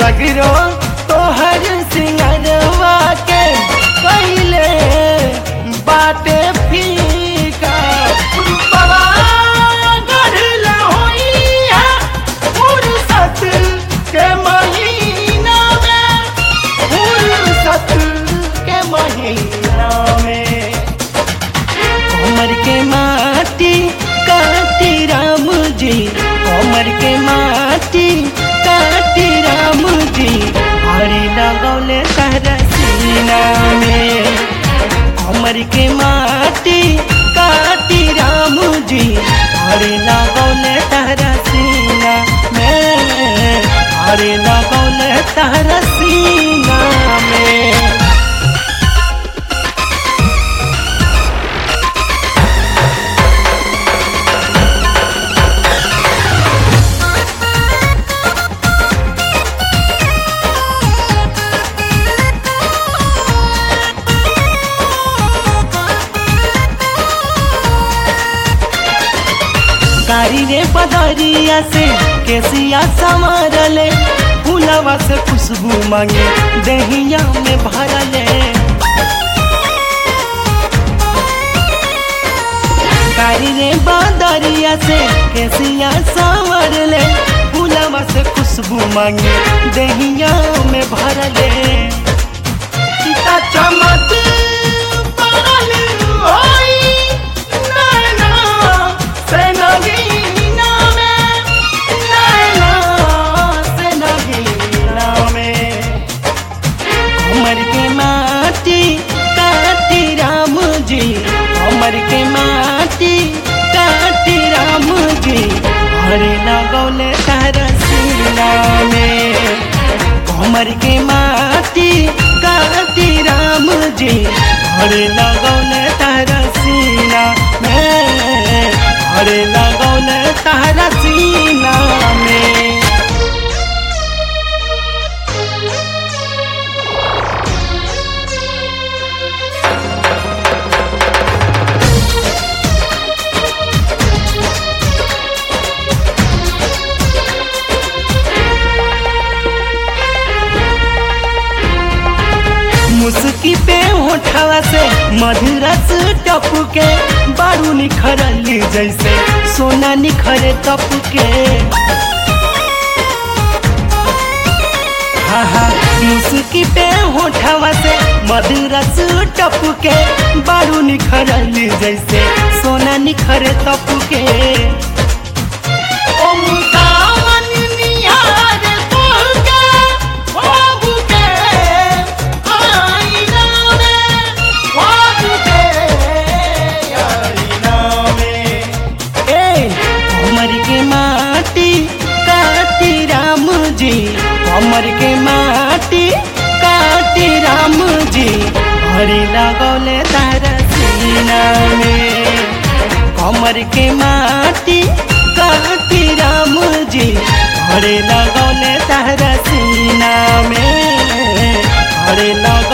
सगरो तोहर सिंगरवा के पहले बाटे फीका बाबा गढ़ल होइया फुर्सत के महीना में फुर्सत के महीना में कमर के माटी काटी राम जी कमर के माटी काटी राम जी हरी लगौले तारा सीना में कमर के माटी काटी राम जी हरी लगौले तारा सीना में हरी लगौले तारा सीना में। कारी रे पदरिया से केसिया संवरले फूलवा से खुशबू मांगे दहिया में भरले कारी रे पदरिया से केसिया संवरले फूलवा से खुशबू मांगे दहिया में भरले सीता चमक कमर के माटी काटी राम जी हरे लगौले तारा सीना में कमर के माटी काटी राम जी हरे लगौले तारा सीना में हरे लगौले तारा सीना में। मुस्की पे होठवा से मधुरस टपके बारू निखरली जैसे सोना निखरे तपके हाँ हाँ मुस्की पे होठवा से मधुरस टपके बारू निखरली जैसे सोना निखरे तपके कमर के माटी काटी राम जी हरी लगौले तारा सीना में कमर के माटी काटी राम जी हरी लगौले तारा सीना में हरी लगौले